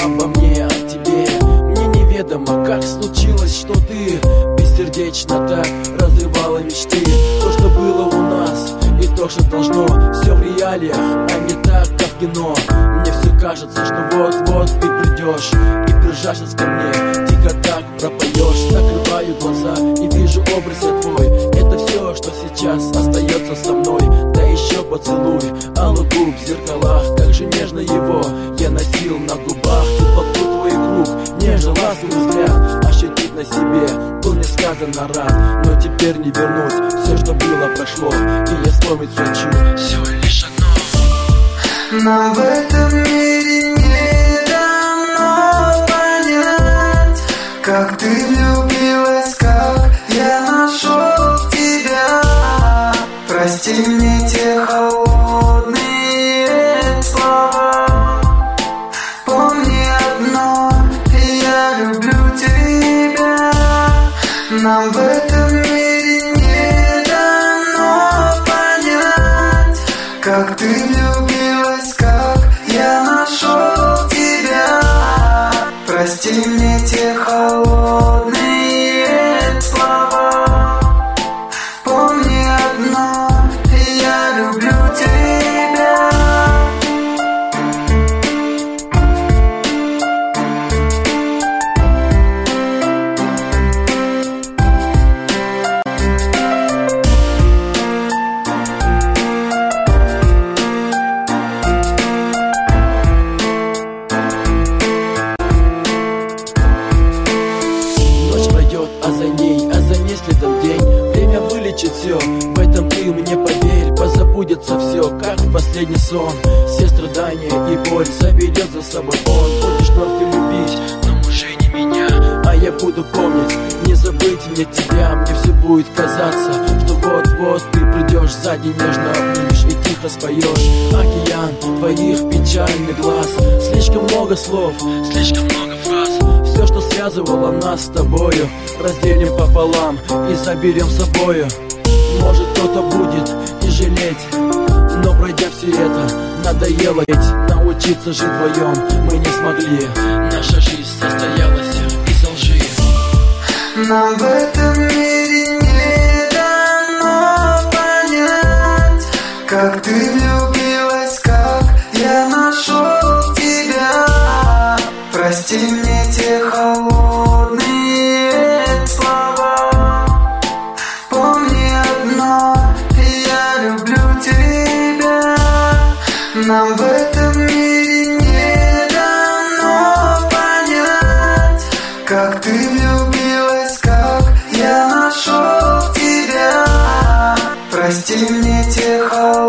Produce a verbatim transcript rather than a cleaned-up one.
обо мне, о тебе. Мне неведомо, как случилось, что ты бессердечно так разрывала мечты. То, что было у нас, и то, что должно, все в реалиях, а не так, как в кино. Мне все кажется, что вот-вот ты придешь и прижашься ко мне, тихо так пропоешь. Закрываю глаза и вижу образ я твой. Это все, что сейчас остается со мной. Да еще поцелуй, алый губ в зеркалах. Как же нежно его я носил на губах. Теплоту твоих рук, нежно ласковый взгляд ощутить на себе был несказанно рад. Но теперь не вернуть все, что было, прошло, и я вспомнить хочу все лишь одно. Нам в этом мире не дано понять, как ты влюбилась, как я нашел тебя. Прости мне те холодные слова. Помни одно, я люблю тебя. Нам в этом мире не дано понять, как ты влюбилась, как я нашел тебя. Прости мне те холодные слова. Помни одно, я люблю тебя. А за ней, а за ней следом день. Время вылечит все, в этом ты мне поверь. Позабудется все, как в последний сон. Все страдания и боль заберет за собой он. Будешь вновь ты любить, но уже не меня. А я буду помнить, не забыть мне тебя. Мне все будет казаться, что вот-вот ты придешь, сзади нежно обнимешь и тихо споешь. Океан твоих печальных глаз. Слишком много слов, слишком много фраз. Все, что связывало нас с тобою, разделим пополам и заберем с собою. Может, кто-то будет и жалеть, но пройдя все это, надоело ведь научиться жить вдвоем мы не смогли. Наша жизнь состоялась из лжи. Нам в этом мире не дано понять, как ты влюбилась, как я нашел тебя. Прости мне те холодные слова. Помни одно, я люблю тебя. Нам в этом мире не дано понять, как ты влюбилась, как я нашел тебя. Прости мне те холодные